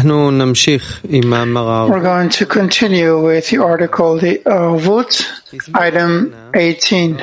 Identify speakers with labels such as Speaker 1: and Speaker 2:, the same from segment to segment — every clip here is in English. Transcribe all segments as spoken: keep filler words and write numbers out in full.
Speaker 1: going to continue with the article, the Arvut, item eighteen.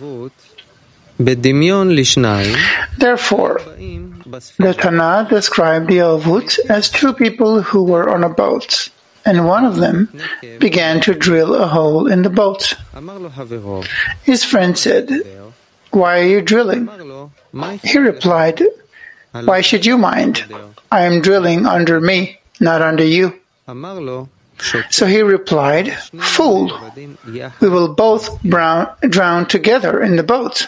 Speaker 1: Therefore, the Tanna described the Arvut as two people who were on a boat, and one of them began to drill a hole in the boat. His friend said, "Why are you drilling?" He replied, "Why should you mind? I am drilling under me, not under you." So he replied, "Fool, we will both brown, drown together in the boat."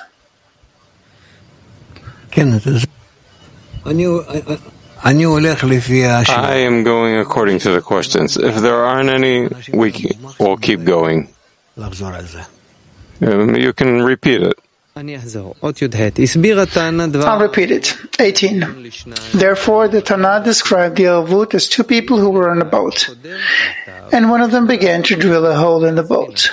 Speaker 2: I am going according to the questions. If there aren't any, we will keep going. Um, you can repeat it.
Speaker 1: I'll repeat it. eighteen. Therefore, the Tanna described the Arvut as two people who were on a boat, and one of them began to drill a hole in the boat.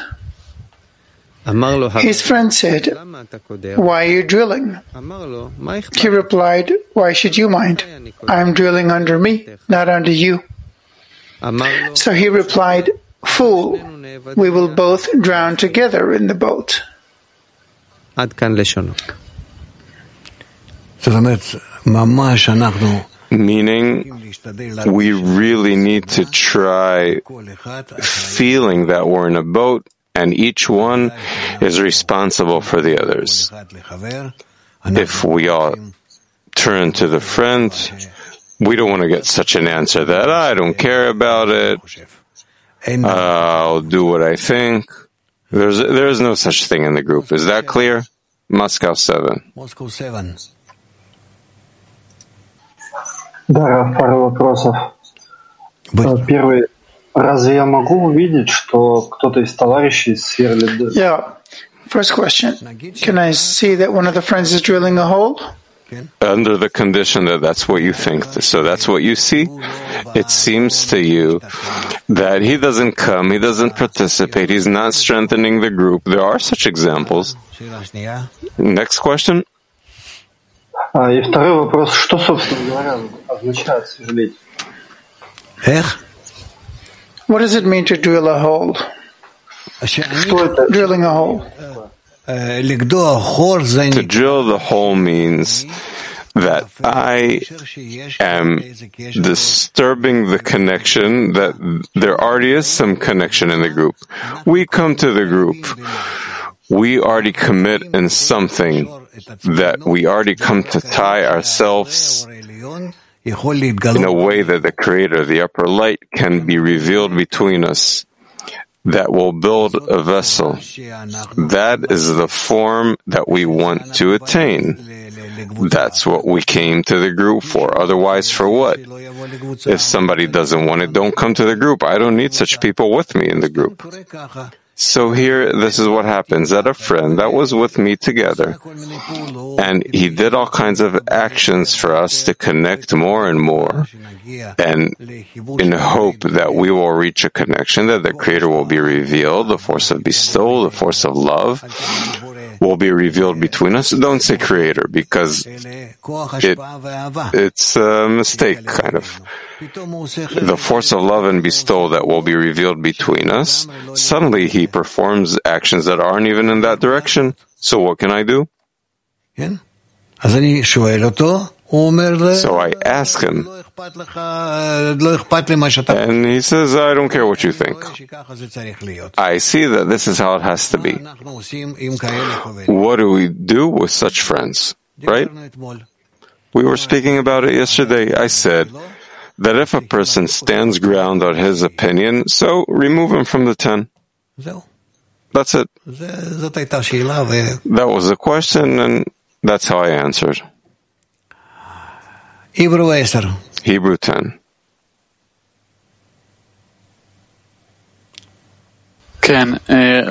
Speaker 1: His friend said, "Why are you drilling?" He replied, "Why should you mind? I am drilling under me, not under you." So he replied, "Fool, we will both drown together in the boat."
Speaker 2: Meaning, we really need to try feeling that we're in a boat and each one is responsible for the others. If we all turn to the friend, we don't want to get such an answer that I don't care about it, I'll do what I think. There's there's no such thing in the group. Is that clear? Moscow seven.
Speaker 3: Moscow seven. Да, пару вопросов. Первый. Разве я могу увидеть, что кто-то из товарищей сверлит?
Speaker 1: Yeah. First question. Can I see that one of the friends is drilling a hole?
Speaker 2: Under the condition that that's what you think, so that's what you see. It seems to you that he doesn't come, he doesn't participate, he's not strengthening the group. There are such examples. Next question.
Speaker 3: И второй вопрос. Что, собственно говоря, означает сверлить?
Speaker 1: What does it mean to drill a hole? Drilling a hole.
Speaker 2: To drill the hole means that I am disturbing the connection, that there already is some connection in the group. We come to the group, we already commit in something, that we already come to tie ourselves in a way that the Creator, the upper light, can be revealed between us, that will build a vessel. That is the form that we want to attain. That's what we came to the group for. Otherwise, for what? If somebody doesn't want it, don't come to the group. I don't need such people with me in the group. So here, this is what happens, that a friend that was with me together, and he did all kinds of actions for us to connect more and more, and in hope that we will reach a connection, that the Creator will be revealed, the force of bestowal, the force of love will be revealed between us. Don't say Creator, because it, it's a mistake, kind of. The force of love and bestowal that will be revealed between us, suddenly he performs actions that aren't even in that direction. So what can I do? So I ask him, and he says, I don't care what you think. I see that this is how it has to be. What do we do with such friends, right? We were speaking about it yesterday. I said that if a person stands ground on his opinion, so remove him from the ten. That's it. That was the question, and that's how I answered.
Speaker 4: Hebrew ten.
Speaker 2: Hebrew ten.
Speaker 1: Right.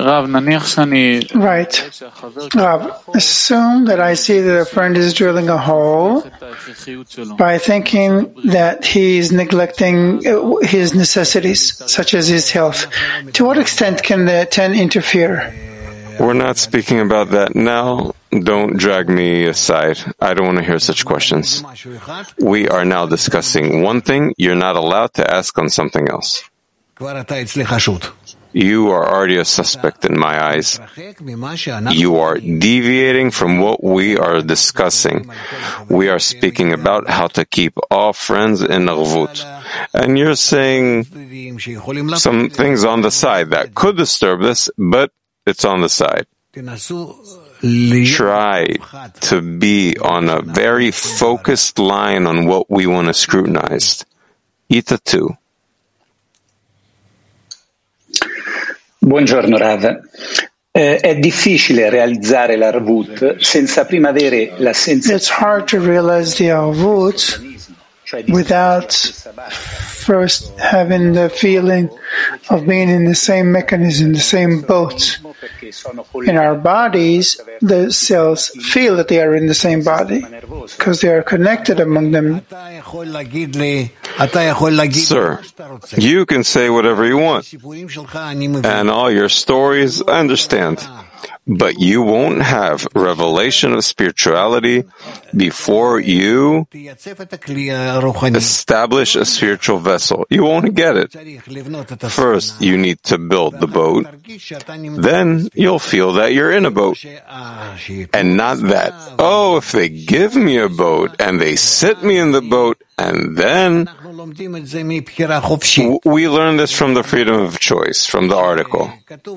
Speaker 1: Rav, assume that I see that a friend is drilling a hole by thinking that he's neglecting his necessities, such as his health. To what extent can the ten interfere?
Speaker 2: We're not speaking about that now. Don't drag me aside. I don't want to hear such questions. We are now discussing one thing. You're not allowed to ask on something else. You are already a suspect in my eyes. You are deviating from what we are discussing. We are speaking about how to keep all friends in Arvut. And you're saying some things on the side that could disturb this, but it's on the side. Try to be on a very focused line on what we want to scrutinize. Ita too.
Speaker 4: Buongiorno Rav. Eh, è difficile realizzare l'Arvut senza prima avere la sensazione.
Speaker 1: It's hard to realize the Arvut without first having the feeling of being in the same mechanism, the same boat. In our bodies, the cells feel that they are in the same body because they are connected among them.
Speaker 2: Sir, you can say whatever you want, and all your stories, I understand. But you won't have revelation of spirituality before you establish a spiritual vessel. You won't get it. First, you need to build the boat. Then you'll feel that you're in a boat. And not that, oh, if they give me a boat and they sit me in the boat, and then we learn this from the freedom of choice, from the article.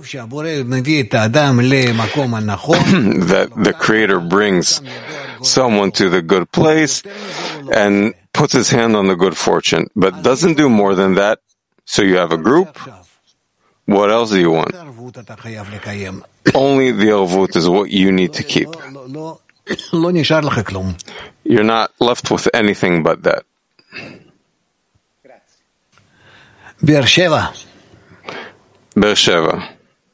Speaker 2: That the Creator brings someone to the good place and puts his hand on the good fortune, but doesn't do more than that. So you have a group. What else do you want? Only the Arvut is what you need to keep. You're not left with anything but that.
Speaker 5: Beersheba.
Speaker 2: Beersheba.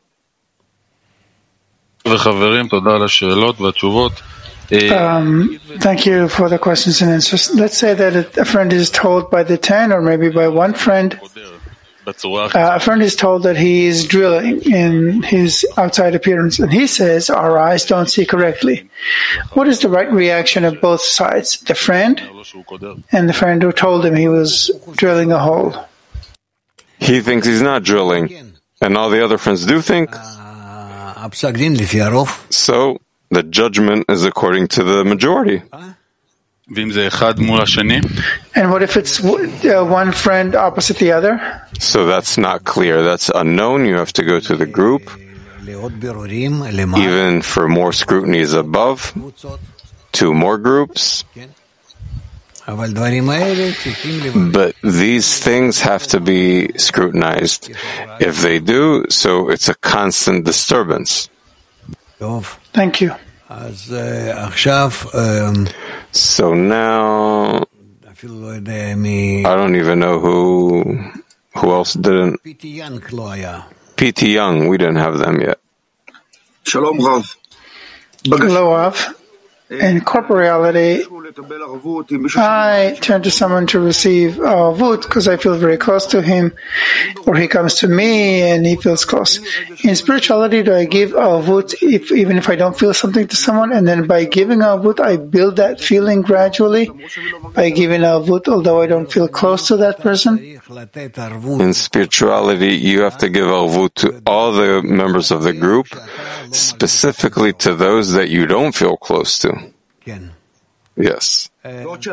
Speaker 1: Um, thank you for the questions and answers. Let's say that a friend is told by the ten or maybe by one friend, uh, a friend is told that he is drilling in his outside appearance, and he says, our eyes don't see correctly. What is the right reaction of both sides, the friend and the friend who told him he was drilling a hole?
Speaker 2: He thinks he's not drilling, and all the other friends do think. So the judgment is according to the majority.
Speaker 1: And what if it's uh, one friend opposite the other?
Speaker 2: So that's not clear. That's unknown. You have to go to the group. Even for more scrutinies above, two more groups. But these things have to be scrutinized. If they do, so it's a constant disturbance.
Speaker 1: Thank you.
Speaker 2: So now, I don't even know who who else didn't. P T Young, we didn't have them yet.
Speaker 6: Shalom, Rav.
Speaker 1: Hello, Rav. In corporeality, I turn to someone to receive Arvut because I feel very close to him, or he comes to me and he feels close. In spirituality, do I give Arvut if, even if I don't feel something to someone, and then by giving Arvut, I build that feeling gradually by giving Arvut, although I don't feel close to that person?
Speaker 2: In spirituality, you have to give Arvut to all the members of the group, specifically to those that you don't feel close to. Yes.
Speaker 1: Can I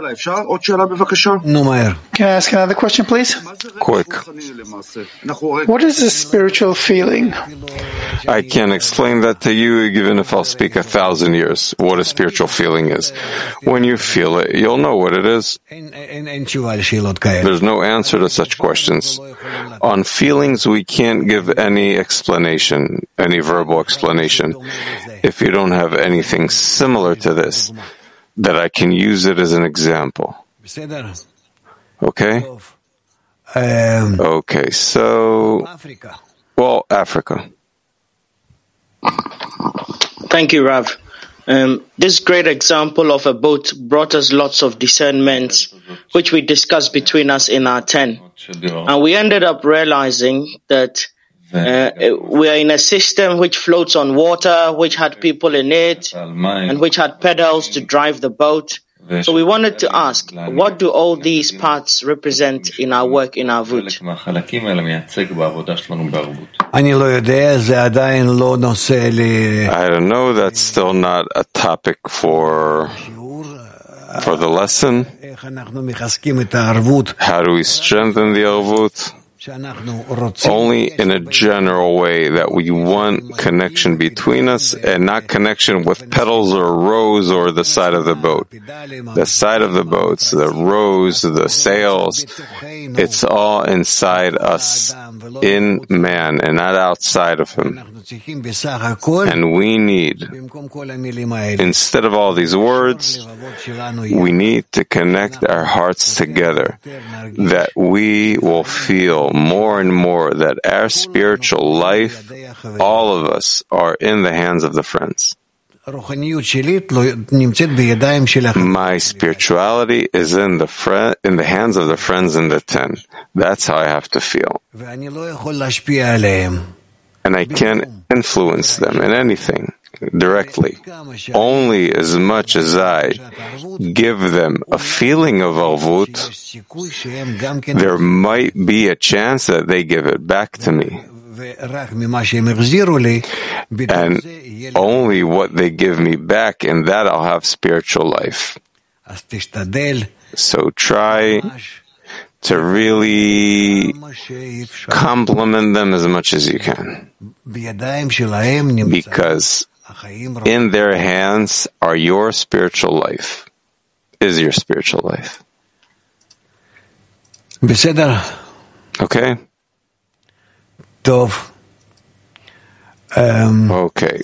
Speaker 1: ask another question, please?
Speaker 2: Quick.
Speaker 1: What is a spiritual feeling?
Speaker 2: I can't explain that to you even if I'll speak a thousand years, what a spiritual feeling is. When you feel it, you'll know what it is. There's no answer to such questions. On feelings, we can't give any explanation, any verbal explanation, if you don't have anything similar to this, that I can use it as an example. Okay?
Speaker 5: Um,
Speaker 2: okay, so, well, Africa.
Speaker 7: Thank you, Rav. Um, this great example of a boat brought us lots of discernment, which we discussed between us in our ten. And we ended up realizing that Uh, we are in a system which floats on water, which had people in it, and which had pedals to drive the boat. So we wanted to ask, what do all these parts represent in our work in Arvut?
Speaker 2: I don't know, that's still not a topic for, for the lesson. How do we strengthen the Arvut? Only in a general way, that we want connection between us and not connection with pedals or rows or the side of the boat. The side of the boats, the rows, the sails, it's all inside us, in man and not outside of him. And we need, instead of all these words, we need to connect our hearts together, that we will feel more and more that our spiritual life, all of us, are in the hands of the friends. My spirituality is in the friend, in the hands of the friends in the ten. That's how I have to feel. And I can't influence them in anything directly. Only as much as I give them a feeling of Arvut, there might be a chance that they give it back to me. And only what they give me back, in that I'll have spiritual life. So try to really compliment them as much as you can, because in their hands are your spiritual life, is your spiritual life. Okay? Okay.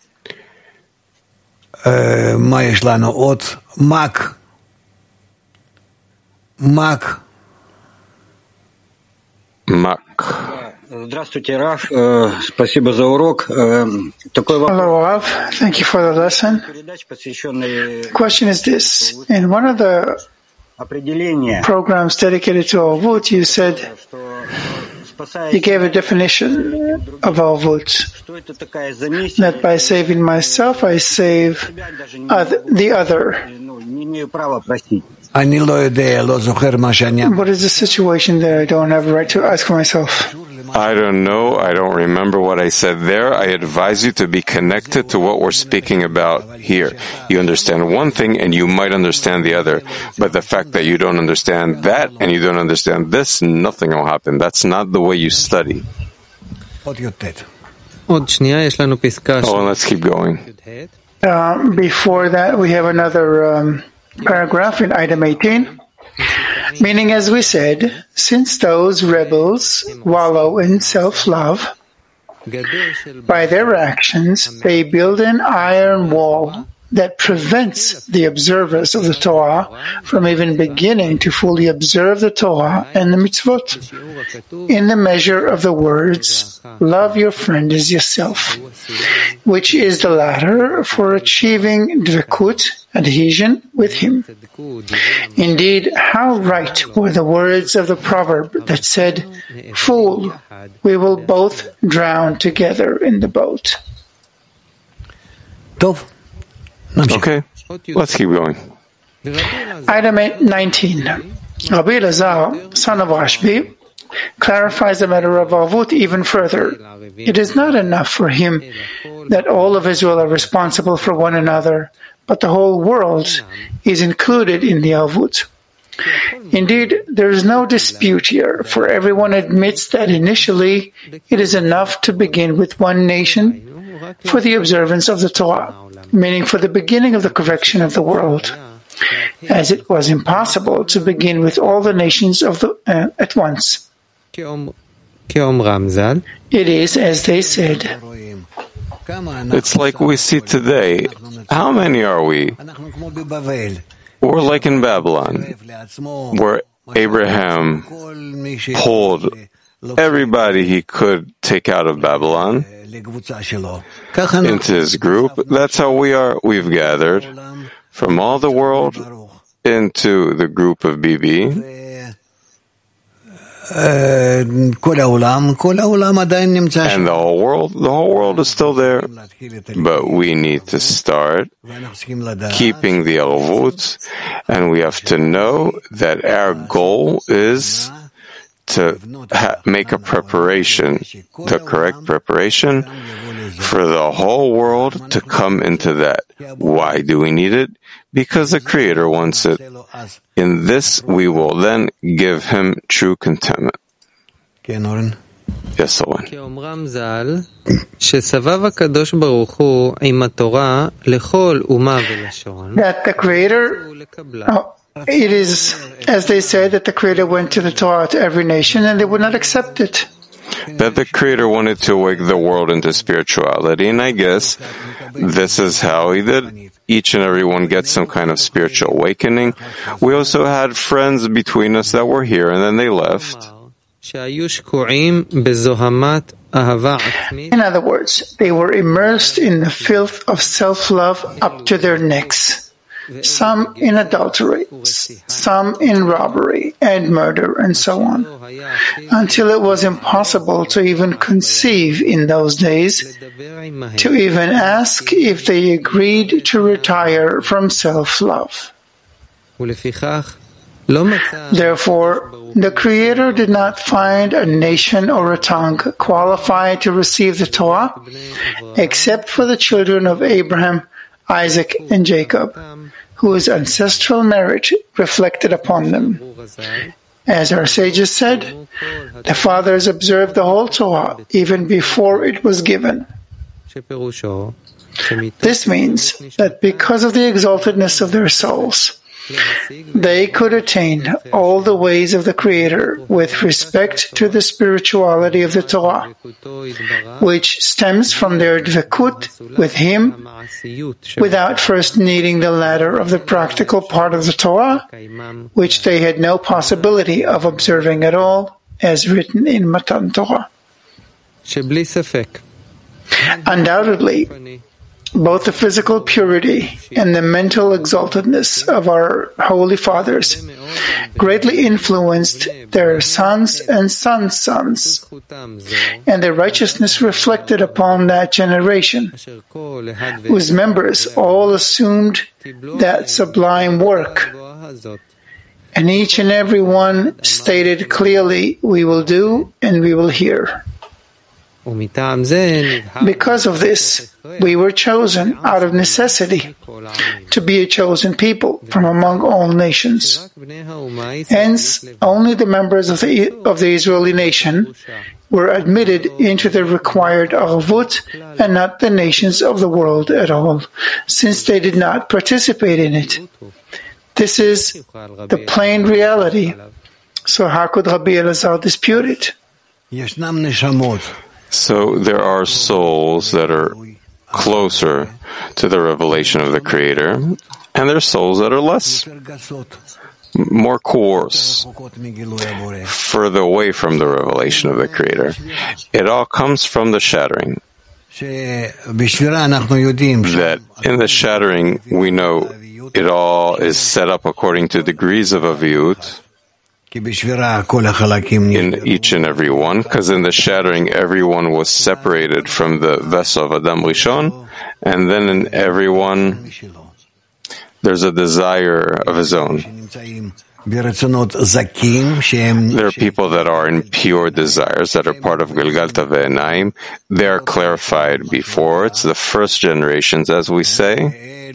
Speaker 5: מה יש לנו עוד? מק. מק.
Speaker 2: Mak.
Speaker 8: Здравствуйте, Рав. Спасибо за урок. Такой вопрос.
Speaker 1: Hello, Rav. Thank you for the lesson. The question is this. In one of the programs dedicated to Arvut, you said, you gave a definition of Arvut, that by saving myself, I save other, the other. What is the situation there? I don't have a right to ask for myself.
Speaker 2: I don't know. I don't remember what I said there. I advise you to be connected to what we're speaking about here. You understand one thing and you might understand the other. But the fact that you don't understand that and you don't understand this, nothing will happen. That's not the way you study. Oh, let's keep going.
Speaker 1: Uh, before that, we have another um, paragraph in item eighteen. Meaning, as we said, since those rebels wallow in self-love, by their actions they build an iron wall that prevents the observers of the Torah from even beginning to fully observe the Torah and the mitzvot. In the measure of the words, love your friend as yourself, which is the ladder for achieving dvekut, adhesion with him. Indeed, how right were the words of the proverb that said, "Fool, we will both drown together in the boat."
Speaker 2: Okay, let's keep going.
Speaker 1: Item nineteen. Rabbi Elazar, son of Rashbi, clarifies the matter of Arvut even further. It is not enough for him that all of Israel are responsible for one another, but the whole world is included in the Arvut. Indeed, there is no dispute here, for everyone admits that initially it is enough to begin with one nation for the observance of the Torah, meaning for the beginning of the correction of the world, as it was impossible to begin with all the nations of the, uh, at once. It is as they said.
Speaker 2: It's like we see today. How many are we? We're like in Babylon, where Abraham pulled everybody he could take out of Babylon into his group. That's how we are. We've gathered from all the world into the group of B B. And the whole world, the whole world is still there. But we need to start keeping the Arvut, and we have to know that our goal is to ha- make a preparation, the correct preparation for the whole world to come into that. Why do we need it? Because the Creator wants it. In this, we will then give Him true contentment. Yes, Owen.
Speaker 1: That the Creator, oh, it is, as they said, that the Creator went to the Torah to every nation and they would not accept it.
Speaker 2: That the Creator wanted to wake the world into spirituality, and I guess this is how He did. Each and every one gets some kind of spiritual awakening. We also had friends between us that were here and then they left.
Speaker 1: In other words, they were immersed in the filth of self-love up to their necks. Some in adultery, some in robbery and murder, and so on, until it was impossible to even conceive in those days, to even ask if they agreed to retire from self-love. Therefore, the Creator did not find a nation or a tongue qualified to receive the Torah, except for the children of Abraham, Isaac, and Jacob, whose ancestral marriage reflected upon them. As our sages said, the fathers observed the whole Torah even before it was given. This means that because of the exaltedness of their souls, they could attain all the ways of the Creator with respect to the spirituality of the Torah, which stems from their dvekut with Him, without first needing the ladder of the practical part of the Torah, which they had no possibility of observing at all, as written in Matan Torah. Undoubtedly, both the physical purity and the mental exaltedness of our Holy Fathers greatly influenced their sons and sons' sons, and their righteousness reflected upon that generation, whose members all assumed that sublime work, and each and every one stated clearly, "We will do and we will hear." Because of this, we were chosen out of necessity to be a chosen people from among all nations. Hence, only the members of the, of the Israeli nation were admitted into the required arvut and not the nations of the world at all, since they did not participate in it. This is the plain reality. So how could Rabbi Elazar dispute it?
Speaker 2: So there are souls that are closer to the revelation of the Creator, and there are souls that are less, more coarse, further away from the revelation of the Creator. It all comes from the shattering. That in the shattering, we know it all is set up according to degrees of aviyut, in each and every one, because in the shattering, everyone was separated from the vessel of Adam Rishon, and then in everyone, there's a desire of his own. There are people that are in pure desires, that are part of Galgalta Ve'enayim. They are clarified before. It's the first generations, as we say.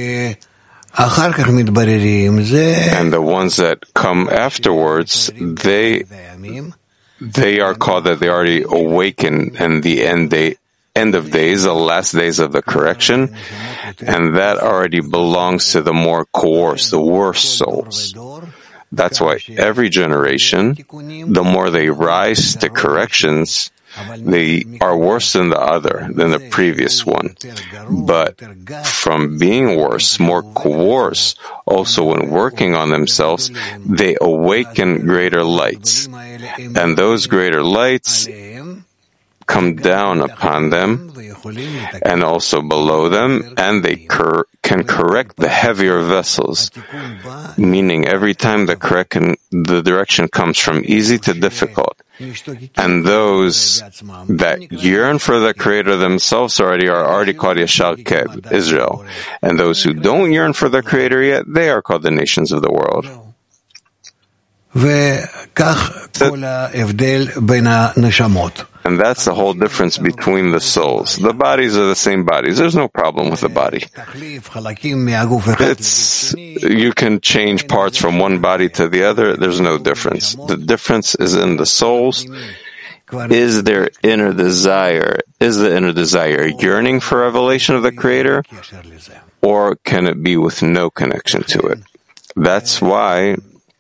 Speaker 2: And the ones that come afterwards, they they are called that they already awaken and the end day, end of days, the last days of the correction, and that already belongs to the more coarse, the worse souls. That's why every generation, the more they rise to corrections, they are worse than the other, than the previous one. But from being worse, more coarse, also when working on themselves, they awaken greater lights. And those greater lights, come down upon them and also below them, and they cor- can correct the heavier vessels, meaning every time the correct the direction comes from easy to difficult. And those that yearn for the Creator themselves already are already called Yashar Keb, Israel. And those who don't yearn for the Creator yet, they are called the nations of the world. And that's the whole difference between the souls. The bodies are the same bodies. There's no problem with the body. It's, you can change parts from one body to the other. There's no difference. The difference is in the souls. Is there inner desire? Is the inner desire yearning for revelation of the Creator? Or can it be with no connection to it? That's why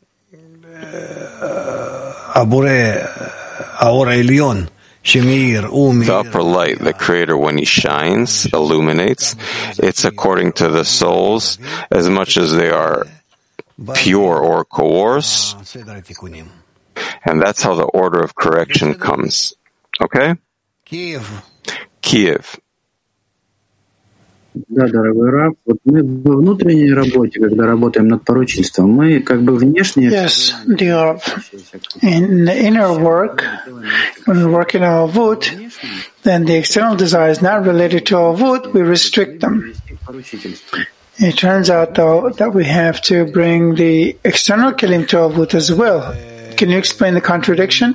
Speaker 2: the upper light, the Creator, when He shines, illuminates, it's according to the souls as much as they are pure or coarse, and that's how the order of correction comes. Okay? Kiev. Kiev.
Speaker 9: Да, дорогой Рав, вот мы во внутренней работе, когда работаем над поручительством, мы как бы внешне...
Speaker 1: Yes, dear. In the inner work, when we work in our avut, then the external desires not related to our avut, we restrict them. It turns out, though, that we have to bring the external kelim to avut as well. Can you explain the contradiction?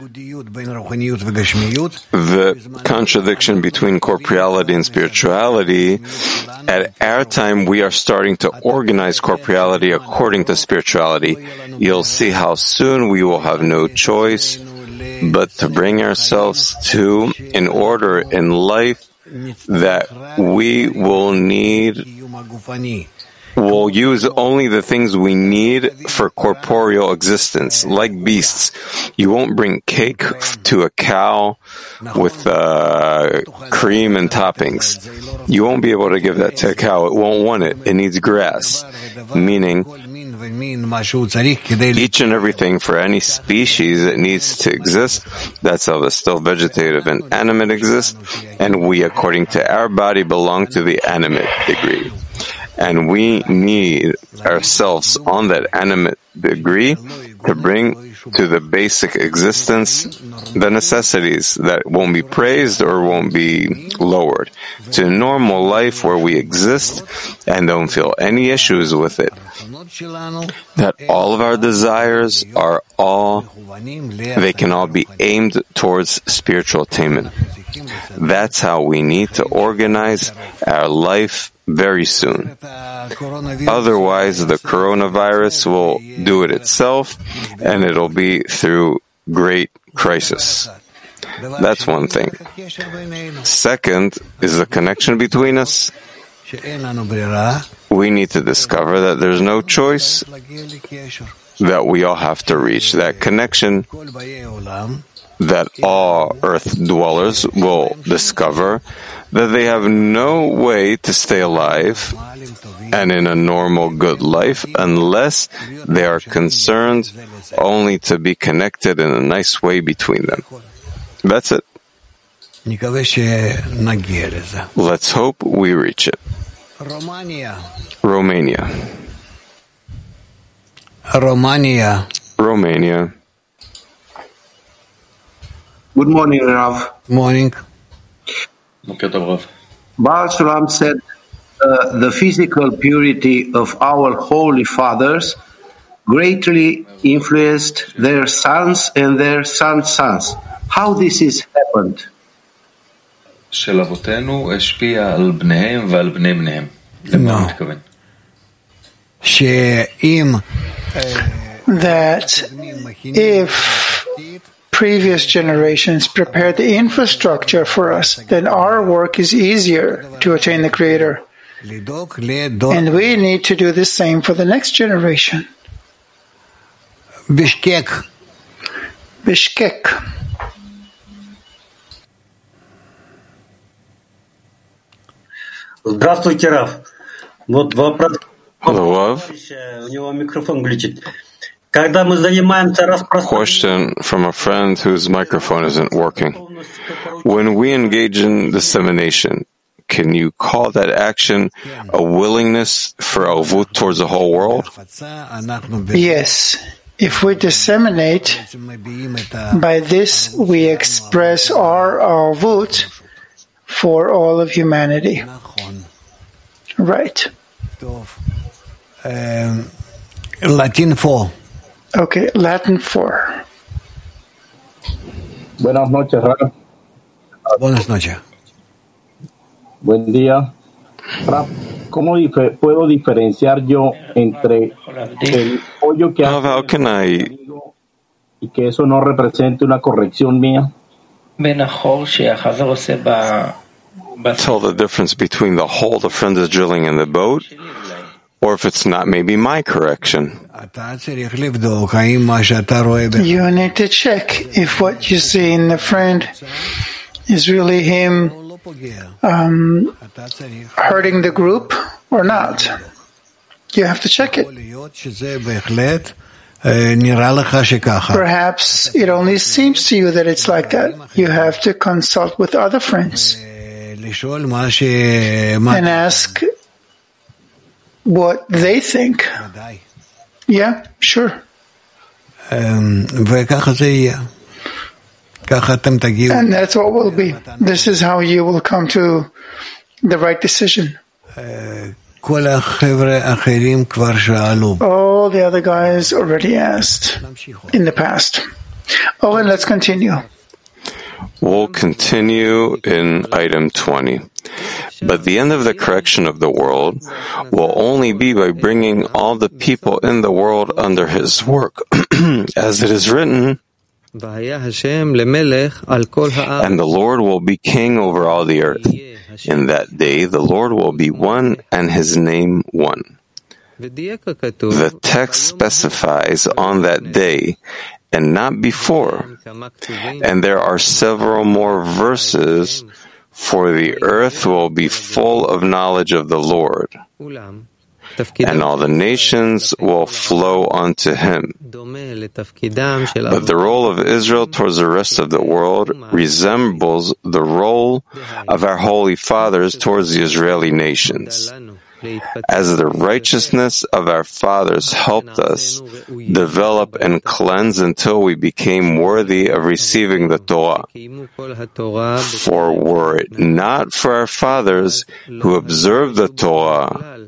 Speaker 2: The contradiction between corporeality and spirituality, at our time we are starting to organize corporeality according to spirituality. You'll see how soon we will have no choice but to bring ourselves to an order in life that we will need We'll use only the things we need for corporeal existence, like beasts. You won't bring cake to a cow with uh, cream and toppings. You won't be able to give that to a cow. It won't want it. It needs grass, meaning each and everything for any species that needs to exist. That's how the still vegetative and animate exist, and we, according to our body, belong to the animate degree. And we need ourselves on that animate degree to bring to the basic existence the necessities that won't be praised or won't be lowered, to normal life where we exist and don't feel any issues with it. That all of our desires are all, they can all be aimed towards spiritual attainment. That's how we need to organize our life very soon. Otherwise, the coronavirus will do it itself, and it'll be through great crisis. That's one thing. Second is the connection between us. We need to discover that there's no choice, that we all have to reach that connection, that all earth dwellers will discover that they have no way to stay alive and in a normal good life unless they are concerned only to be connected in a nice way between them. That's it. Let's hope we reach it. Romania. Romania.
Speaker 5: Romania.
Speaker 2: Romania.
Speaker 10: Good morning, Rav.
Speaker 5: Morning.
Speaker 10: Baal Shulam said, uh, the physical purity of our holy fathers greatly influenced their sons and their sons' sons. How this is happened?
Speaker 5: No.
Speaker 1: That if previous generations prepared the infrastructure for us, then our work is easier to attain the Creator. And we need to do the same for the next generation.
Speaker 5: Bishkek.
Speaker 1: Bishkek.
Speaker 8: Здравствуйте, Раф. Вот вопрос.
Speaker 2: Hello, Rav.
Speaker 8: У него микрофон глючит.
Speaker 2: Question from a friend whose microphone isn't working. When we engage in dissemination, can you call that action a willingness for avut towards the whole world?
Speaker 1: Yes. If we disseminate, by this we express our avut for all of humanity. Right.
Speaker 5: Um, Latin four.
Speaker 1: Okay, Latin four.
Speaker 11: Buenas noches, Rab.
Speaker 5: Buenas noches.
Speaker 11: Buen día. Rab, ¿cómo dif- puedo diferenciar yo entre el pollo que
Speaker 2: How, how can I
Speaker 11: y que eso no represente una corrección mía?
Speaker 2: tell the difference between the hole the friend is drilling in the boat, or if it's not maybe my correction?
Speaker 1: You need to check if what you see in the friend is really him um, hurting the group or not. You have to check it. Perhaps it only seems to you that it's like that. You have to consult with other friends and ask what they think. Yeah, sure. And that's what will be. This is how you will come to the right decision. All the other guys already asked in the past. Oh, and let's continue.
Speaker 2: We'll continue in item twenty. But the end of the correction of the world will only be by bringing all the people in the world under his work. As it is written, and the Lord will be king over all the earth. In that day, the Lord will be one and his name one. The text specifies on that day and not before. And there are several more verses, for the earth will be full of knowledge of the Lord, and all the nations will flow unto him. But the role of Israel towards the rest of the world resembles the role of our holy fathers towards the Israeli nations. As the righteousness of our fathers helped us develop and cleanse until we became worthy of receiving the Torah. For were it not for our fathers who observed the Torah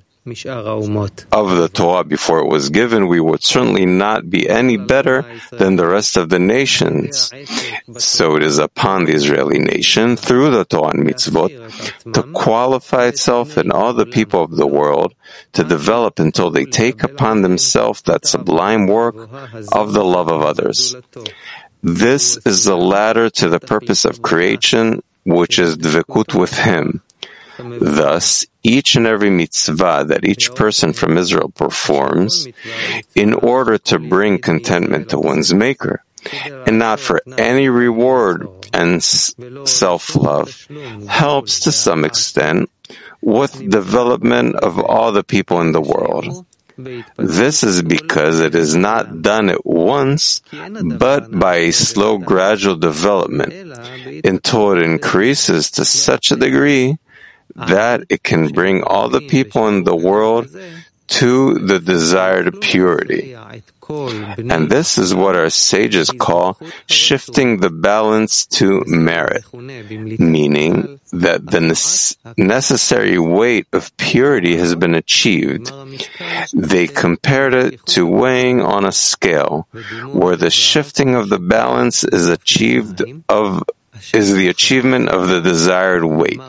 Speaker 2: of the Torah before it was given, we would certainly not be any better than the rest of the nations. So it is upon the Israeli nation, through the Torah and mitzvot, to qualify itself and all the people of the world to develop until they take upon themselves that sublime work of the love of others. This is the ladder to the purpose of creation, which is dvekut with him. Thus, each and every mitzvah that each person from Israel performs in order to bring contentment to one's maker, and not for any reward and self-love, helps to some extent with development of all the people in the world. This is because it is not done at once, but by a slow, gradual development, until it increases to such a degree that it can bring all the people in the world to the desired purity. And this is what our sages call shifting the balance to merit, meaning that the necessary weight of purity has been achieved. They compared it to weighing on a scale, where the shifting of the balance is achieved of is the achievement of the desired weight.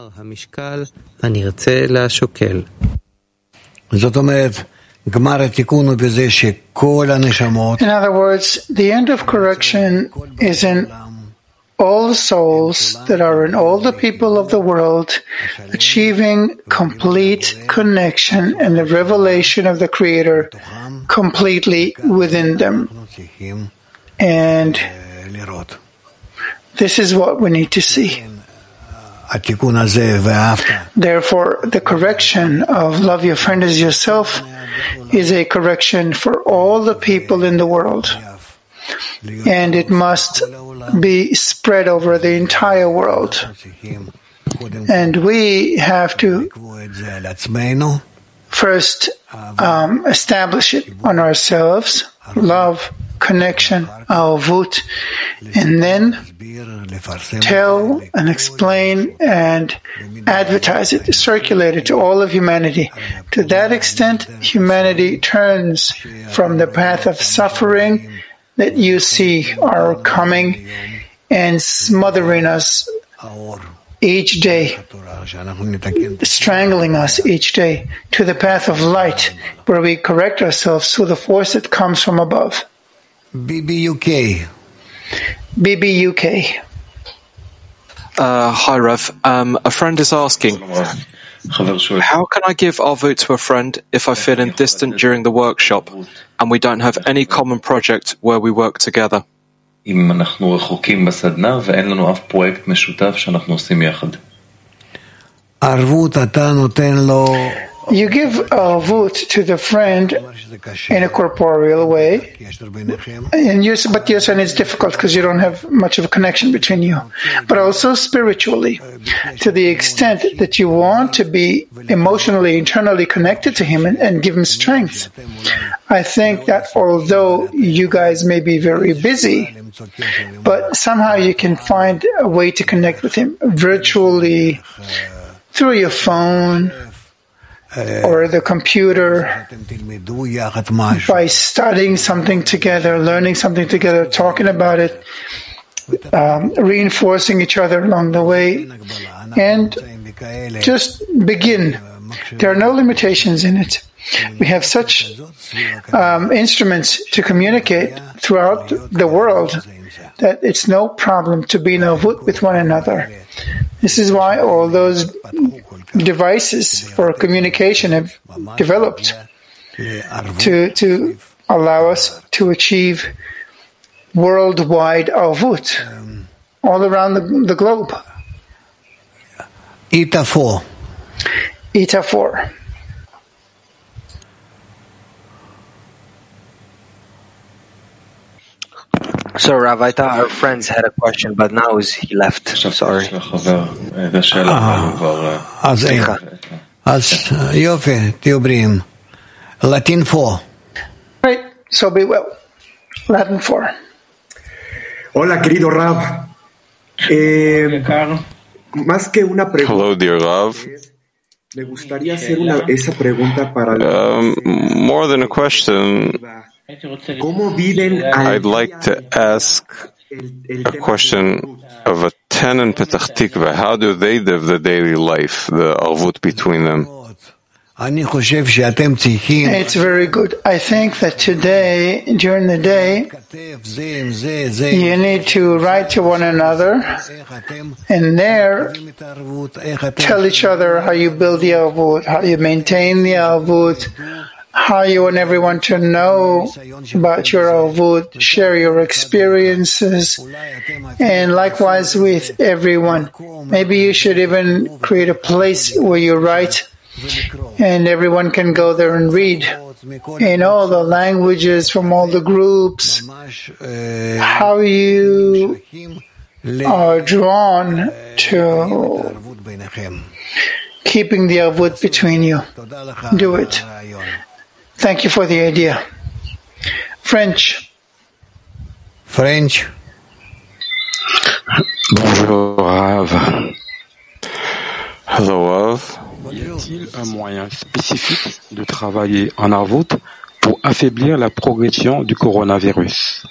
Speaker 1: In other words, the end of correction is in all the souls that are in all the people of the world, achieving complete connection and the revelation of the Creator completely within them. And this is what we need to see. Therefore, the correction of love your friend as yourself is a correction for all the people in the world. And it must be spread over the entire world. And we have to first um, establish it on ourselves, love, connection, avut, and then tell and explain and advertise it, circulate it to all of humanity. To that extent, humanity turns from the path of suffering that you see are coming and smothering us each day, strangling us each day, to the path of light, where we correct ourselves through the force that comes from above.
Speaker 5: B B U K.
Speaker 1: B B U K.
Speaker 12: Uh, hi, Rev. Um, a friend is asking, how can I give arvut to a friend if I feel distant during the workshop and we don't have any common project where we work together?
Speaker 5: ערבות אתה נותן לו
Speaker 1: You give avut to the friend in a corporeal way, and you, but you're saying it's difficult because you don't have much of a connection between you, but also spiritually, to the extent that you want to be emotionally, internally connected to him and, and give him strength. I think that although you guys may be very busy, but somehow you can find a way to connect with him virtually, through your phone, or the computer, by studying something together, learning something together, talking about it, um, reinforcing each other along the way, and just begin. There are no limitations in it. We have such um, instruments to communicate throughout the world that it's no problem to be in avut with one another. This is why all those devices for communication have developed to to allow us to achieve worldwide avut all around the, the globe.
Speaker 5: I T A four.
Speaker 1: I T A four.
Speaker 13: So, Rav, I thought our friends had a question, but now he left. Sorry.
Speaker 5: אז אז יופי, תהיו בריאים. Latin four.
Speaker 1: Right, so be well. Latin four.
Speaker 14: Hola, querido Rav. Eh, más que una pregunta.
Speaker 2: Hello, dear Rav.
Speaker 14: Me gustaría hacer una, esa pregunta para.
Speaker 2: Um, more than a question. I'd like to ask a question of a ten in Petach Tikva. How do they live the daily life, the arvut between them?
Speaker 1: It's very good. I think that today, during the day, you need to write to one another and there tell each other how you build the arvut, how you maintain the arvut, how you want everyone to know about your avut, share your experiences, and likewise with everyone. Maybe you should even create a place where you write, and everyone can go there and read in all the languages from all the groups, how you are drawn to keeping the avut between you. Do it. Thank you for the idea. French.
Speaker 5: French.
Speaker 15: Bonjour, Rav.
Speaker 2: Hello, Rav.
Speaker 15: Y a-t-il un moyen spécifique de travailler en arvut pour affaiblir la progression du coronavirus?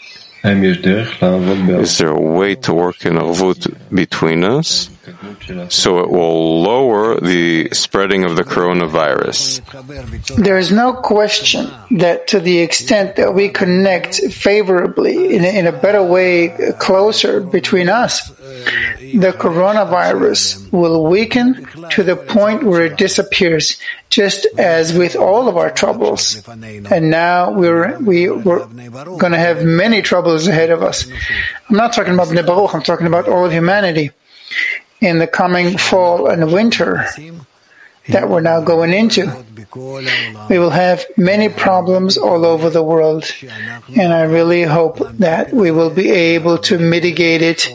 Speaker 2: Is there a way to work in arvut between us so it will lower the spreading of the coronavirus?
Speaker 1: There is no question that to the extent that we connect favorably in a, in a better way, closer between us, the coronavirus will weaken to the point where it disappears, just as with all of our troubles. And now we're, we, we're going to have many troubles ahead of us. I'm not talking about Bnei Baruch, I'm talking about all of humanity. in the coming fall and winter that we're now going into. We will have many problems all over the world, and I really hope that we will be able to mitigate it,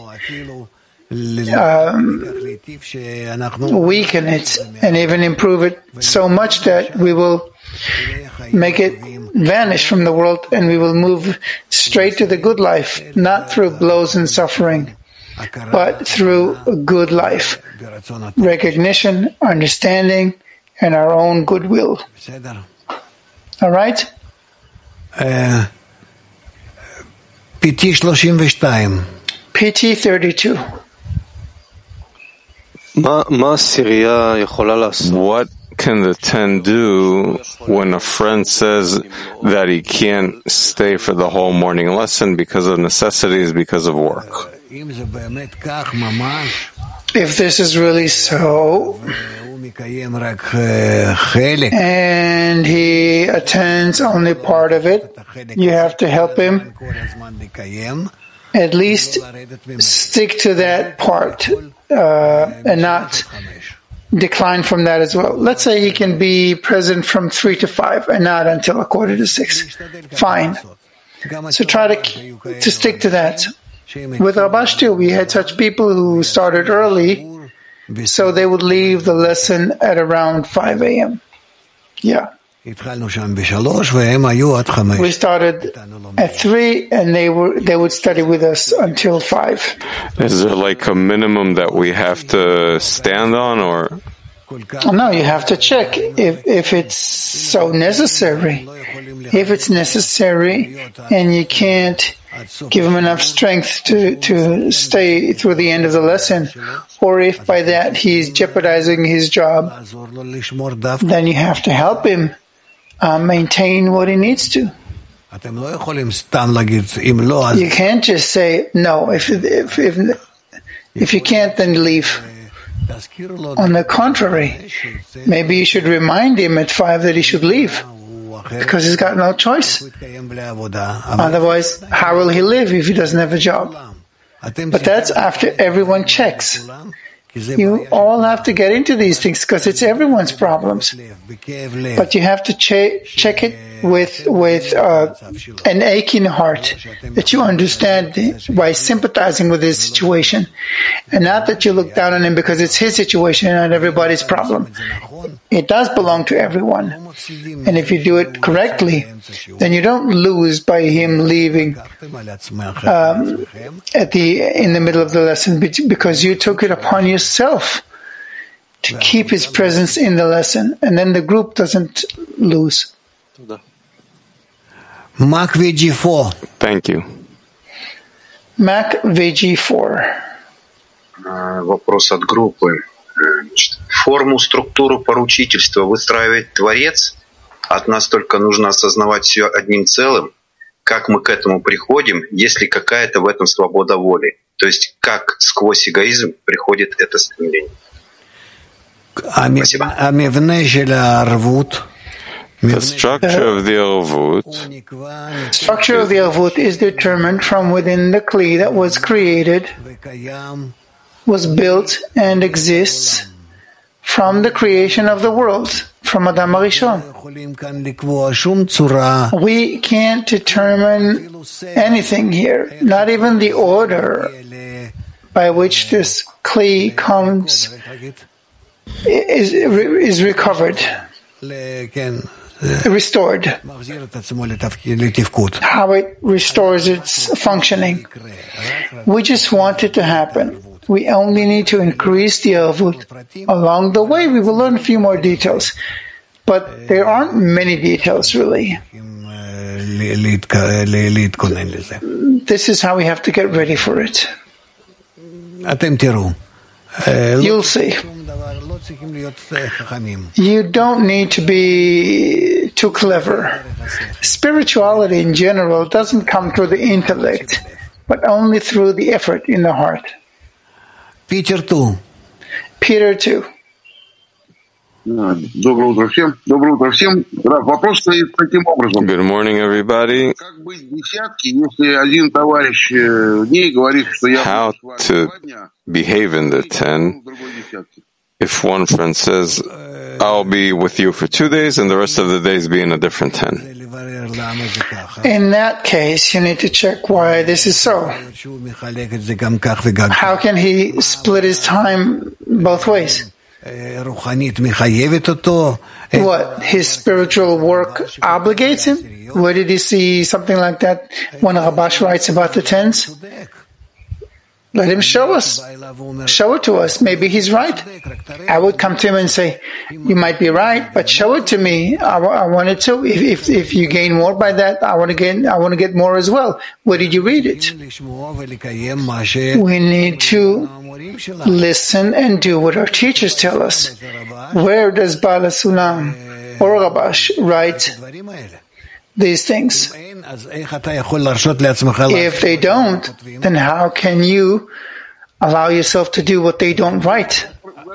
Speaker 1: um, weaken it, and even improve it so much that we will make it vanish from the world and we will move straight to the good life, not through blows and suffering, but through a good life, recognition, understanding, and our own goodwill. All right?
Speaker 5: Uh, P T thirty-two.
Speaker 1: P T thirty-two.
Speaker 2: What can the ten do when a friend says that he can't stay for the whole morning lesson because of necessities, because of work?
Speaker 1: If this is really so, and he attends only part of it, you have to help him at least stick to that part uh, and not decline from that as well. Let's say he can be present from three to five and not until a quarter to six. Fine. So try to to stick to that. With Rabash too, we had such people who started early, so they would leave the lesson at around five a.m. Yeah. We started at three, and they were they would study with us until five.
Speaker 2: Is there like a minimum that we have to stand on, or?
Speaker 1: No, you have to check if if it's so necessary. If it's necessary, and you can't give him enough strength to, to stay through the end of the lesson, or if by that he's jeopardizing his job, then you have to help him uh, maintain what he needs to. You can't just say no. If if if if you can't, then leave. On the contrary, maybe you should remind him at five that he should leave, because he's got no choice. Otherwise, how will he live if he doesn't have a job? But that's after everyone checks. You all have to get into these things because it's everyone's problems. But you have to che- check it with with uh, an aching heart, that you understand by sympathizing with his situation, and not that you look down on him because it's his situation and not everybody's problem. It does belong to everyone. And if you do it correctly, then you don't lose by him leaving um, at the in the middle of the lesson, because you took it upon yourself to keep his presence in the lesson, and then the group doesn't lose.
Speaker 5: Mac V G four.
Speaker 2: Thank you.
Speaker 1: Mac V G four.
Speaker 10: Вопрос от группы. Форму, структуру поручительства выстраивает Творец. От нас только нужно осознавать все одним целым. Как мы к этому приходим, есть ли какая-то в этом свобода воли? То есть как сквозь эгоизм приходит это стремление? Спасибо.
Speaker 2: The structure of the Ervut.
Speaker 1: Structure of the Ervut is determined from within the Kli that was created, was built, and exists from the creation of the world, from Adam HaRishon. We can't determine anything here, not even the order by which this Kli comes is, is recovered, restored, how it restores its functioning. We just want it to happen. We only need to increase the Ervut. Along the way, we will learn a few more details. But there aren't many details, really. This is how we have to get ready for it. You'll see. You don't need to be too clever. Spirituality in general doesn't come through the intellect, but only through the effort in the heart.
Speaker 5: Peter two.
Speaker 1: Peter two.
Speaker 6: Доброе утро всем. Доброе утро всем. Вопрос стоит таким образом.
Speaker 2: Good morning, everybody.
Speaker 6: Как быть десятки, если один товарищ в ней говорит, что я
Speaker 2: How to behave in the ten if one friend says, I'll be with you for two days and the rest of the days be in a different ten?
Speaker 1: In that case, you need to check why this is so. How can he split his time both ways? What, his spiritual work obligates him? Where did he see something like that when Rabash writes about the tens? Let him show us. Show it to us. Maybe he's right. I would come to him and say, you might be right, but show it to me. I, I wanted to. If, if if you gain more by that, I want to gain. I want to get more as well. Where did you read it? We need to listen and do what our teachers tell us. Where does Bala Sulam or Rabash write these things? If they don't, then how can you allow yourself to do what they don't write?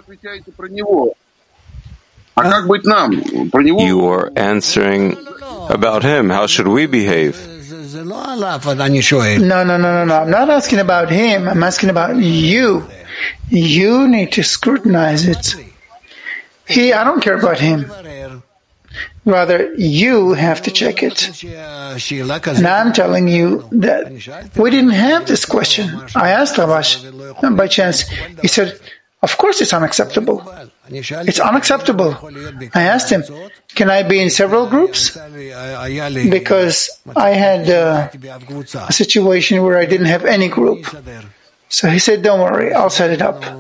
Speaker 2: You are answering about him. How should we behave?
Speaker 1: No, no, no, no, no. I'm not asking about him. I'm asking about you. You need to scrutinize it. He, I don't care about him. Rather, you have to check it. And I'm telling you that we didn't have this question. I asked Rabash, by chance. He said, of course it's unacceptable. It's unacceptable. I asked him, can I be in several groups? Because I had uh, a situation where I didn't have any group. So he said, don't worry, I'll set it up.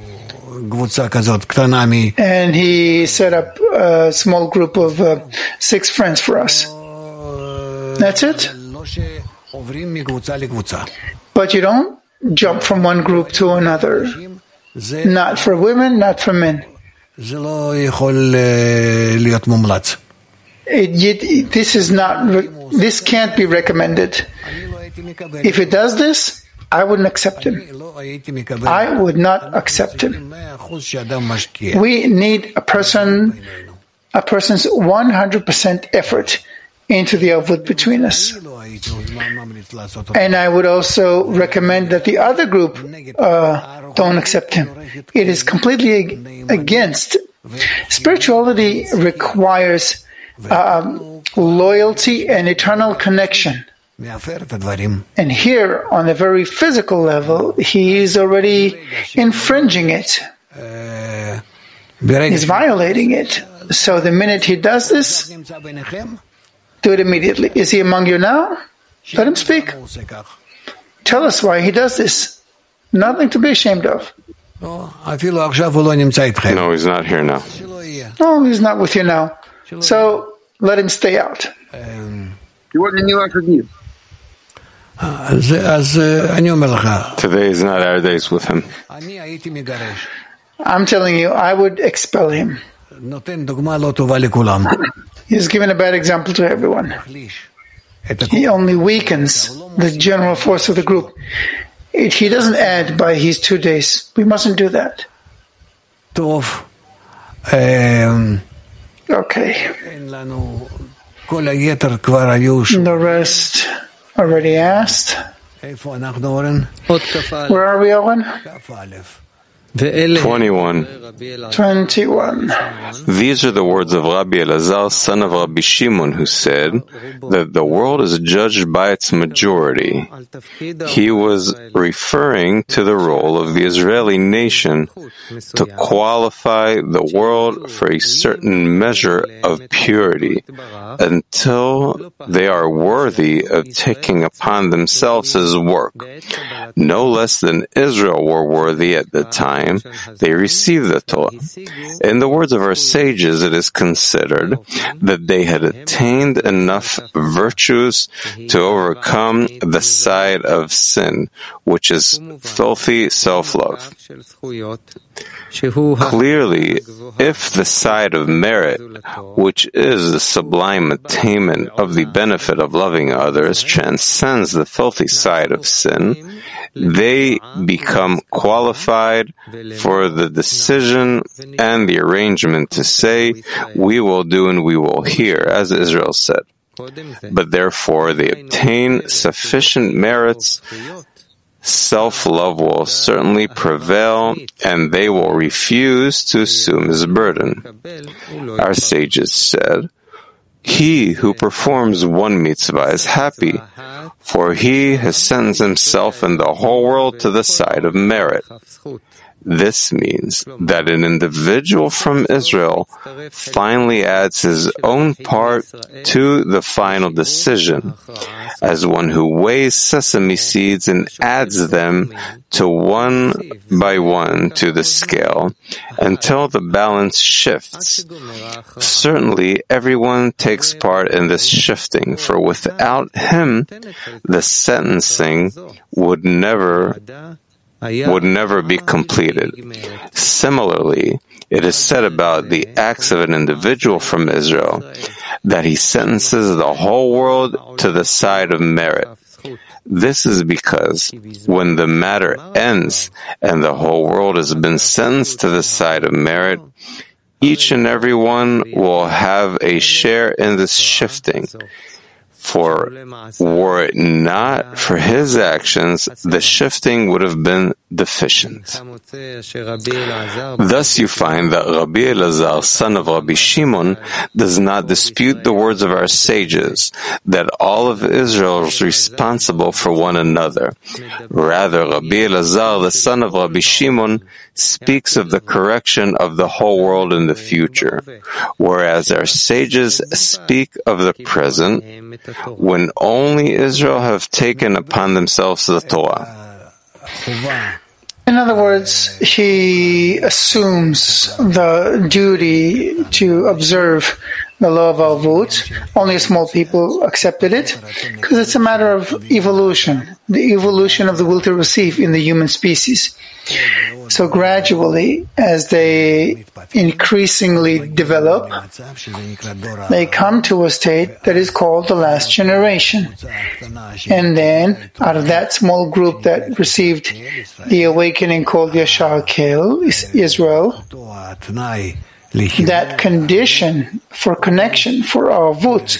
Speaker 1: And he set up a small group of uh, six friends for us. That's it. But you don't jump from one group to another. Not for women, not for men. It, it, this is not. This can't be recommended. If it does this, I wouldn't accept him. I would not accept him. We need a person, a person's one hundred percent effort into the avut between us. And I would also recommend that the other group uh, don't accept him. It is completely against. Spirituality requires um, loyalty and eternal connection. And here, on a very physical level, he is already infringing it. He's violating it. So the minute he does this, do it immediately. Is he among you now? Let him speak. Tell us why he does this. Nothing to be ashamed of.
Speaker 2: No, he's not here now.
Speaker 1: No, he's not with you now. So let him stay out.
Speaker 2: Today is not our days with him.
Speaker 1: I'm telling you, I would expel him. He's given a bad example to everyone. He only weakens the general force of the group. It, he doesn't add by his two days. We mustn't do that. Okay. The rest already asked. Where are we, Owen?
Speaker 2: twenty-one.
Speaker 1: twenty-one.
Speaker 2: These are the words of Rabbi Elazar, son of Rabbi Shimon, who said that the world is judged by its majority. He was referring to the role of the Israeli nation to qualify the world for a certain measure of purity until they are worthy of taking upon themselves his work. No less than Israel were worthy at the time they received the Torah. In the words of our sages, it is considered that they had attained enough virtues to overcome the side of sin, which is filthy self-love. Clearly, if the side of merit, which is the sublime attainment of the benefit of loving others, transcends the filthy side of sin, they become qualified for the decision and the arrangement to say, we will do and we will hear, as Israel said. But therefore they obtain sufficient merits, self-love will certainly prevail, and they will refuse to assume his burden. Our sages said, he who performs one mitzvah is happy, for he has sentenced himself and the whole world to the side of merit. This means that an individual from Israel finally adds his own part to the final decision, as one who weighs sesame seeds and adds them to one by one to the scale until the balance shifts. Certainly, everyone takes part in this shifting, for without him, the sentencing would never would never be completed. Similarly, it is said about the acts of an individual from Israel that he sentences the whole world to the side of merit. This is because when the matter ends and the whole world has been sentenced to the side of merit, each and every one will have a share in this shifting. For were it not for his actions, the shifting would have been deficient. Thus you find that Rabbi Elazar, son of Rabbi Shimon, does not dispute the words of our sages, that all of Israel is responsible for one another. Rather, Rabbi Elazar, the son of Rabbi Shimon, speaks of the correction of the whole world in the future, whereas our sages speak of the present, when only Israel have taken upon themselves the Torah.
Speaker 1: In other words, he assumes the duty to observe the law of Avut. Only a small people accepted it, because it's a matter of evolution, the evolution of the will to receive in the human species. So gradually, as they increasingly develop, they come to a state that is called the last generation. And then, out of that small group that received the awakening called Yashar Kel, Israel, that condition for connection, for Avut,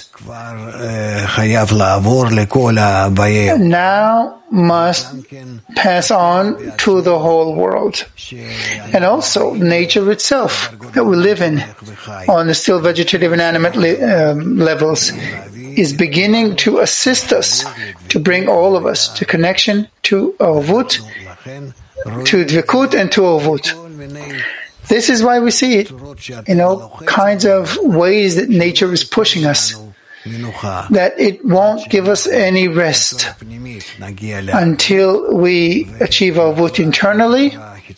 Speaker 1: now must pass on to the whole world. And also nature itself that we live in on the still vegetative and animate le- um, levels is beginning to assist us to bring all of us to connection to Avut, to Dvikut and to Avut. This is why we see it in all kinds of ways that nature is pushing us, that it won't give us any rest until we achieve Avut internally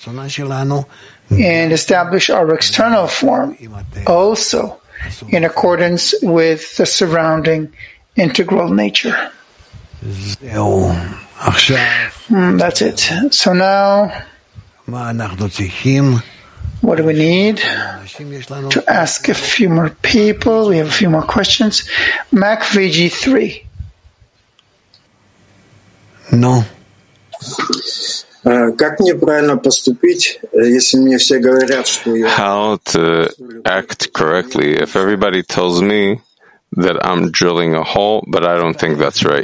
Speaker 1: and establish our external form also in accordance with the surrounding integral nature. Mm, that's it. So now, what do we need? To ask a few more people. We have a few more questions. Mac V G three.
Speaker 5: No.
Speaker 16: Как мне правильно поступить, если мне все говорят, что я...
Speaker 2: How to act correctly if everybody tells me that I'm drilling a hole, but I don't think that's right.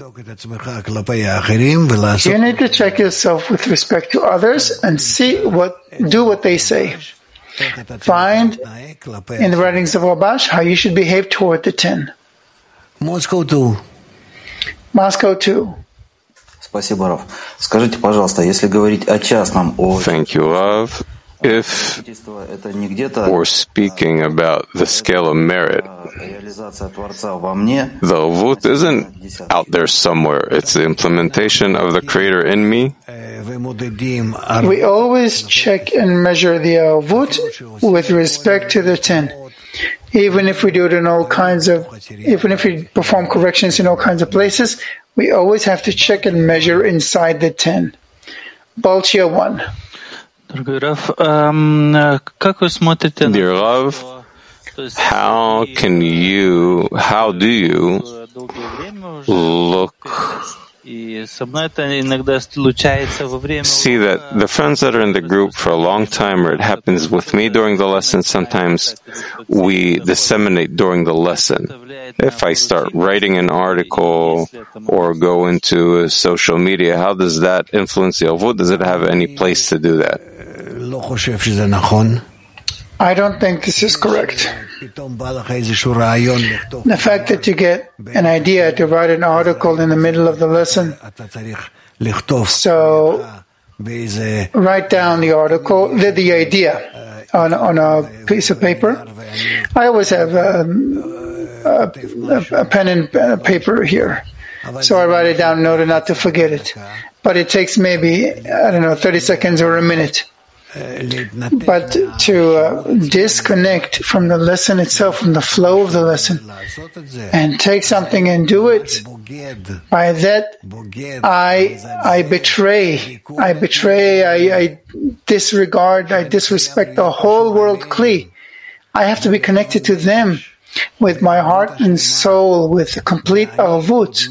Speaker 1: You need to check yourself with respect to others and see what, do what they say. Find in the writings of Rabash how you should behave toward the ten.
Speaker 5: Moscow two.
Speaker 1: Moscow two.
Speaker 17: Спасибо, Рав. Скажите, пожалуйста, если говорить о частном, о...
Speaker 2: Thank you, Rav. If we're speaking about the scale of merit, the Avut isn't out there somewhere. It's the implementation of the Creator in me.
Speaker 1: We always check and measure the Avut with respect to the ten. Even if we do it in all kinds of, even if we perform corrections in all kinds of places, we always have to check and measure inside the ten. Balchia one.
Speaker 18: Dear
Speaker 2: Rav, how can you, how do you look See that the friends that are in the group for a long time, or it happens with me during the lesson, sometimes we disseminate during the lesson. If I start writing an article or go into social media, how does that influence the Avut? Does it have any place to do that?
Speaker 1: I don't think this is correct. The fact that you get an idea to write an article in the middle of the lesson, so write down the article, the, the idea on, on a piece of paper. I always have um, a, a, a pen and a paper here, so I write it down in order not to forget it. But it takes maybe, I don't know, thirty seconds or a minute. But to uh, disconnect from the lesson itself, from the flow of the lesson, and take something and do it, by that I I betray, I betray, I, I disregard, I disrespect the whole world Kli. I have to be connected to them with my heart and soul, with complete avut.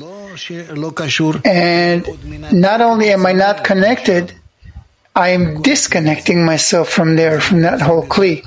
Speaker 1: And not only am I not connected, I am disconnecting myself from there, from that whole Kli.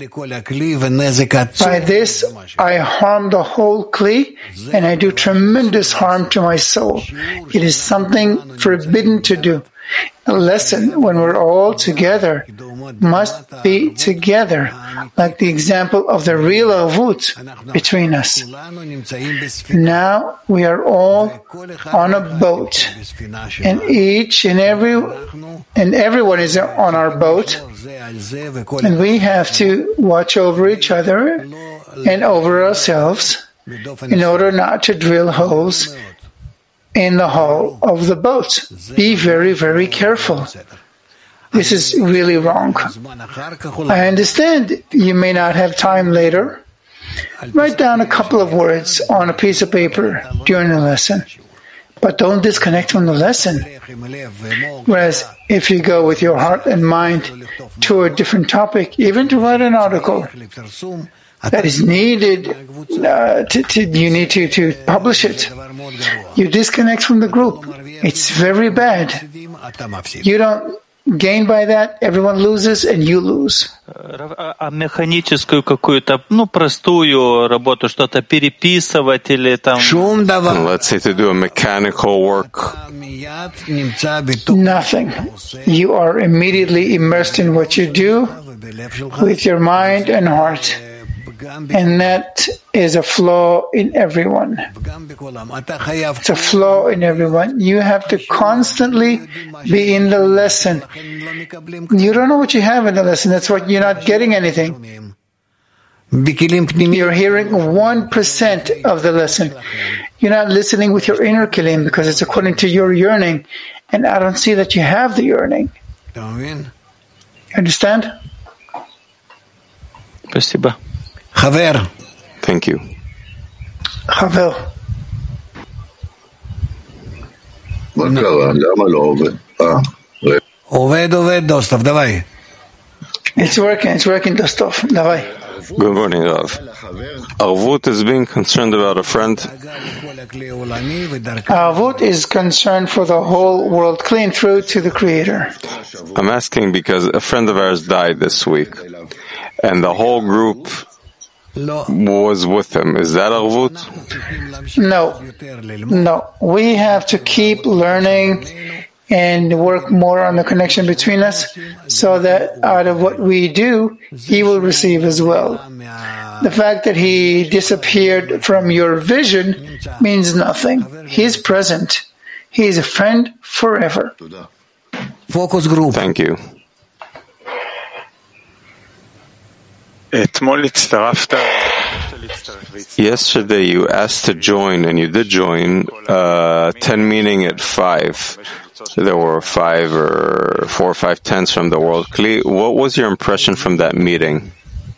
Speaker 1: By this, I harm the whole Kli, and I do tremendous harm to my soul. It is something forbidden to do. A lesson, when we're all together, must be together, like the example of the real avut between us. Now we are all on a boat, and each and every and everyone is on our boat, and we have to watch over each other and over ourselves in order not to drill holes in the hull of the boat. Be very, very careful. This is really wrong. I understand you may not have time later. Write down a couple of words on a piece of paper during the lesson, but don't disconnect from the lesson. Whereas if you go with your heart and mind to a different topic, even to write an article that is needed, uh, to, to, you need to, to publish it. You disconnect from the group. It's very bad. You don't gain by that, everyone loses and you lose.
Speaker 18: А механическую какую-то, ну, простую работу, что-то переписывать или там...
Speaker 2: Let's say to do a mechanical work.
Speaker 1: Nothing. You are immediately immersed in what you do with your mind and heart. And that is a flaw in everyone. It's a flaw in everyone. You have to constantly be in the lesson. You don't know what you have in the lesson. That's why you're not getting anything. You're hearing one percent of the lesson. You're not listening with your inner kilim because it's according to your yearning. And I don't see that you have the yearning. You understand?
Speaker 18: Спасибо.
Speaker 2: Thank you.
Speaker 1: חבר.
Speaker 6: מה קרה? למה לא עובד?
Speaker 5: עובד, עובד, דוסטוב, דווי.
Speaker 1: It's working, it's working, Dostov. Давай.
Speaker 2: Good morning, Rav. Arvut is being concerned about a friend.
Speaker 1: Arvut is concerned for the whole world, clean through to the Creator.
Speaker 2: I'm asking because a friend of ours died this week, and the whole group was with him. Is that Arvut?
Speaker 1: No. No. We have to keep learning and work more on the connection between us so that out of what we do, he will receive as well. The fact that he disappeared from your vision means nothing. He's present. He is a friend forever.
Speaker 5: Focus group.
Speaker 2: Thank you. Yesterday you asked to join, and you did join, uh, ten meeting at five. There were five or four or five tens from the World Kli. What was your impression from that meeting?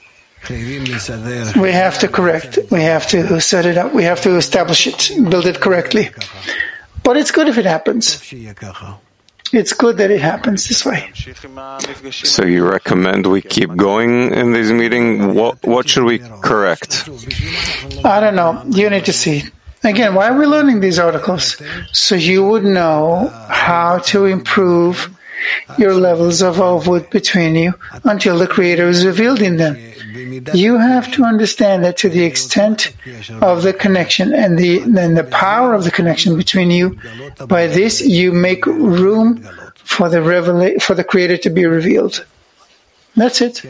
Speaker 1: We have to correct. We have to set it up. We have to establish it, build it correctly. But it's good if it happens. It's good that it happens this way.
Speaker 2: So you recommend we keep going in these meetings? What, what should we correct?
Speaker 1: I don't know. You need to see. Again, why are we learning these articles? So you would know how to improve your levels of avut between you until the Creator is revealed in them. You have to understand that to the extent of the connection and the then the power of the connection between you, by this you make room for the revela- for the Creator to be revealed. That's it.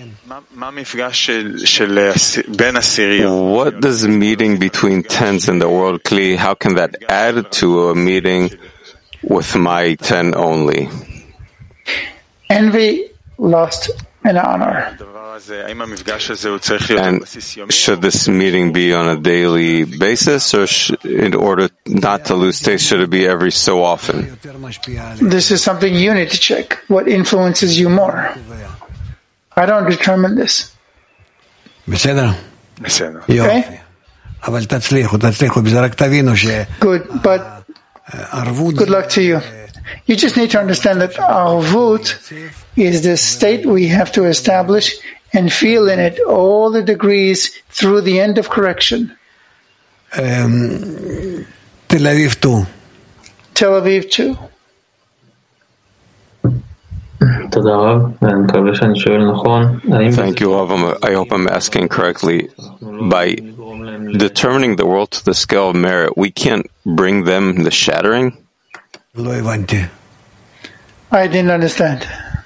Speaker 2: What does meeting between tens in the world Kli, how can that add to a meeting with my ten only?
Speaker 1: Envy, lust, and honor.
Speaker 2: And should this meeting be on a daily basis, or sh- in order not to lose taste, should it be every so often?
Speaker 1: This is something you need to check. What influences you more? I don't determine this.
Speaker 5: בסדר?
Speaker 1: בסדר.
Speaker 5: יופי. אבל תצליחו, תצליחו, בזה רק תבינו ש...
Speaker 1: Good, but good luck to you. You just need to understand that Arvut is the state we have to establish and feel in it all the degrees through the end of correction.
Speaker 5: Um, Tel Aviv two.
Speaker 1: Tel Aviv two.
Speaker 2: Thank you, Rav. I hope I'm asking correctly. By determining the world to the scale of merit, we can't bring them the shattering?
Speaker 1: I didn't understand.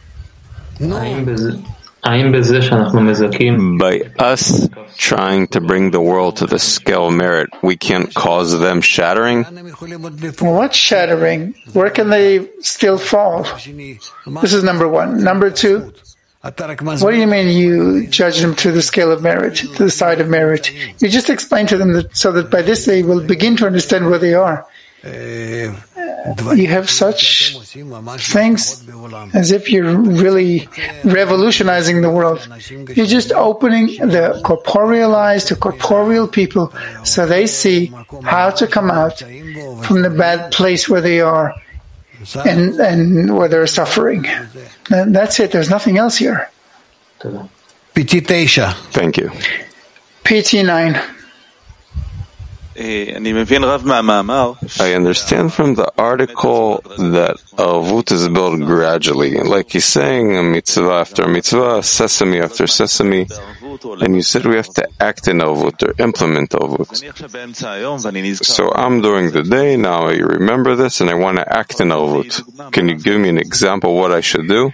Speaker 2: By us trying to bring the world to the scale of merit, we can't cause them shattering?
Speaker 1: Well, what's shattering? Where can they still fall? This is number one. Number two, what do you mean you judge them to the scale of merit, to the side of merit? You just explain to them that so that by this they will begin to understand where they are. You have such things as if you're really revolutionizing the world. You're just opening the corporealized to corporeal people so they see how to come out from the bad place where they are and, and where they're suffering. And that's it. There's nothing else here.
Speaker 5: P T Teisha.
Speaker 2: Thank you.
Speaker 1: P T nine.
Speaker 2: I understand from the article that Avut is built gradually, like he's saying, a mitzvah after mitzvah, sesame after sesame, and you said we have to act in Avut or implement Avut. So I'm during the day, now I remember this, and I want to act in Avut. Can you give me an example of what I should do?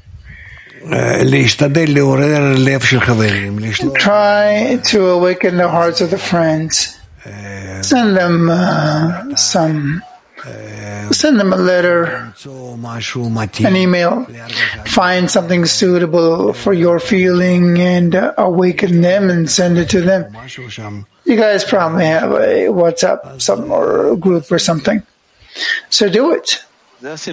Speaker 1: Try to awaken the hearts of the friends. Send them uh, some, send them a letter, an email, find something suitable for your feeling and uh, awaken them and send it to them. You guys probably have a WhatsApp some, or a group or something. So do it.
Speaker 2: That's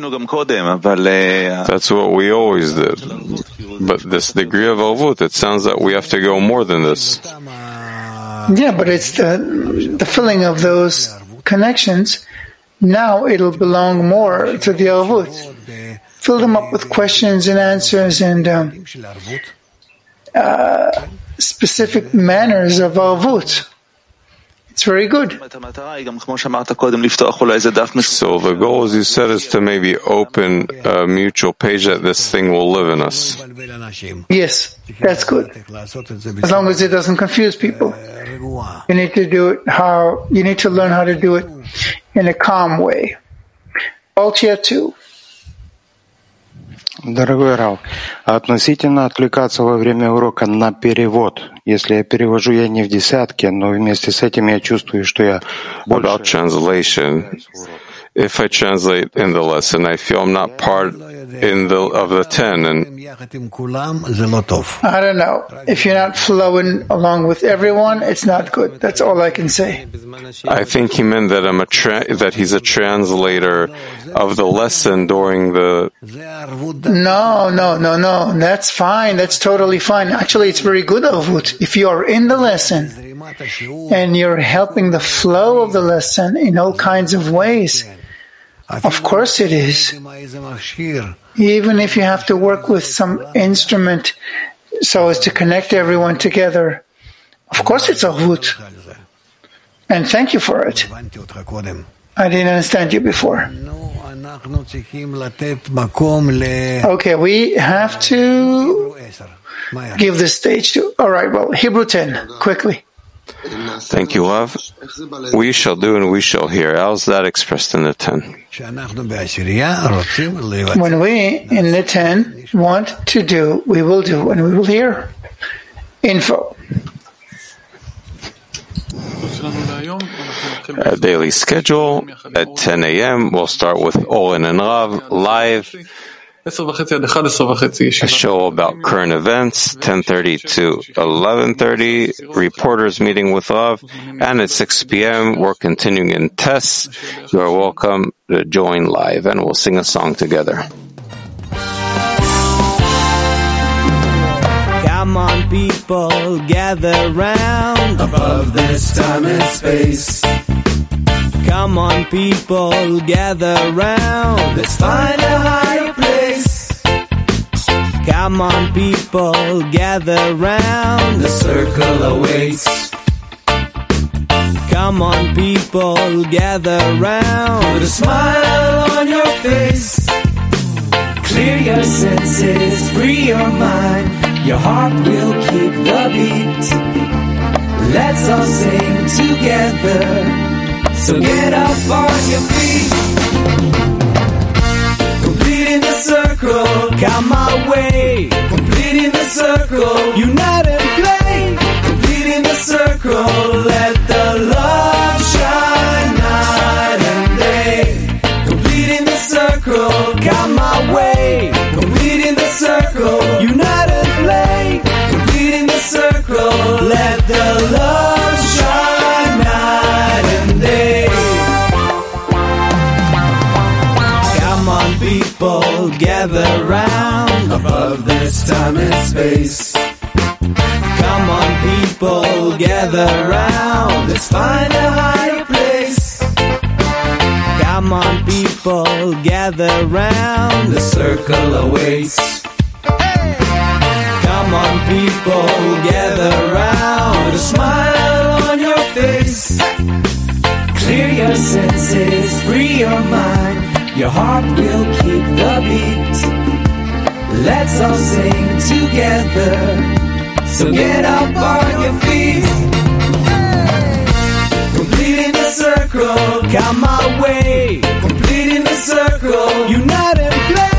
Speaker 2: what we always did. But this degree of Avut, it sounds that we have to go more than this.
Speaker 1: Yeah, but it's the the filling of those connections. Now it'll belong more to the Avut. Fill them up with questions and answers and um, uh, specific manners of Avut. It's very good.
Speaker 2: So the goal, as you said, is to maybe open a mutual page that this thing will live in us.
Speaker 1: Yes, that's good. As long as it doesn't confuse people. You need to do it how, you need to learn how to do it in a calm way. Baltia two.
Speaker 19: Дорогой Рав, относительно отвлекаться во время урока на перевод. Если я перевожу, я не в десятке, но вместе с этим я чувствую, что я больше...
Speaker 2: About translation, if I translate in the lesson, I feel I'm not part in the of the ten. And
Speaker 1: I don't know. If you're not flowing along with everyone, it's not good. That's all I can say.
Speaker 2: I think he meant that I'm a tra- that he's a translator of the lesson during the...
Speaker 1: No, no, no, no. That's fine. That's totally fine. Actually, it's very good, Avut. If you are in the lesson and you're helping the flow of the lesson in all kinds of ways, of course it is. Even if you have to work with some instrument so as to connect everyone together, of course it's Avut. And thank you for it. I didn't understand you before. Okay, we have to give the stage to... All right, well, Hebrew ten, quickly.
Speaker 2: Thank you, love. We shall do and we shall hear. How's that expressed in the ten?
Speaker 1: When we, in the ten, want to do, we will do and we will hear. Info.
Speaker 2: A daily schedule at ten a.m. We'll start with Olin and Rav live. A show about current events, ten thirty to eleven thirty, reporters meeting with Rav, and at six p.m. we're continuing in tests. You are welcome to join live, and we'll sing a song together.
Speaker 20: Come on, people, gather round above this time and space. Come on, people, gather round. Let's find a higher place. Come on, people, gather round. The circle awaits. Come on, people, gather round. Put a smile on your face. Clear your senses, free your mind. Your heart will keep the beat. Let's all sing together. So get up on your feet. Completing the circle, come my way. Completing the circle, unite and play. Completing the circle, let the love shine night and day. Completing the circle, come my way. Completing the circle, unite and play. Completing the circle, let the love shine night and day. Come on, people, gather round above this time and space. Come on, people, gather round. Let's find a higher place. Come on, people, gather round. The circle awaits. Come on, people, gather round. With a smile on your face. Clear your senses, free your mind. Your heart will keep the beat. Let's all sing together. So get up on your feet. Completing the circle, come my way. Completing the circle, unite and play.